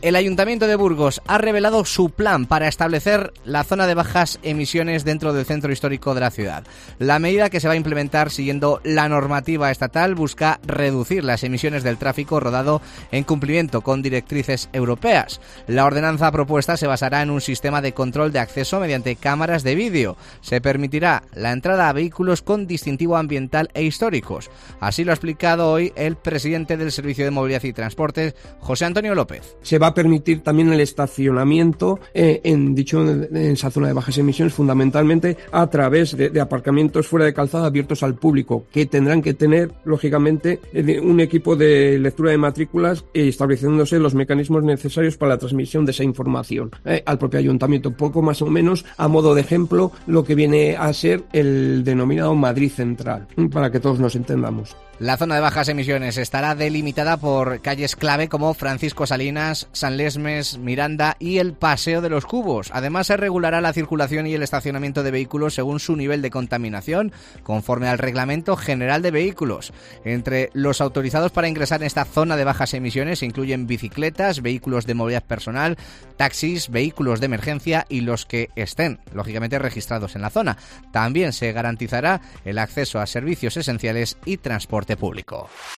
El Ayuntamiento de Burgos ha revelado su plan para establecer la zona de bajas emisiones dentro del centro histórico de la ciudad. La medida, que se va a implementar siguiendo la normativa estatal, busca reducir las emisiones del tráfico rodado en cumplimiento con directrices europeas. La ordenanza propuesta se basará en un sistema de control de acceso mediante cámaras de vídeo. Se permitirá la entrada a vehículos con distintivo ambiental e históricos. Así lo ha explicado hoy el presidente del Servicio de Movilidad y Transportes, José Antonio López. Se va a permitir también el estacionamiento en esa zona de bajas emisiones, fundamentalmente a través de aparcamientos fuera de calzada abiertos al público, que tendrán que tener, lógicamente, un equipo de lectura de matrículas, estableciéndose los mecanismos necesarios para la transmisión de esa información al propio ayuntamiento. Poco más o menos a modo de ejemplo lo que viene a ser el denominado Madrid Central, para que todos nos entendamos. La zona de bajas emisiones estará delimitada por calles clave como Francisco Salinas, San Lesmes, Miranda y el Paseo de los Cubos. Además, se regulará la circulación y el estacionamiento de vehículos según su nivel de contaminación, conforme al Reglamento General de Vehículos. Entre los autorizados para ingresar en esta zona de bajas emisiones se incluyen bicicletas, vehículos de movilidad personal, taxis, vehículos de emergencia y los que estén, lógicamente, registrados en la zona. También se garantizará el acceso a servicios esenciales y transporte público.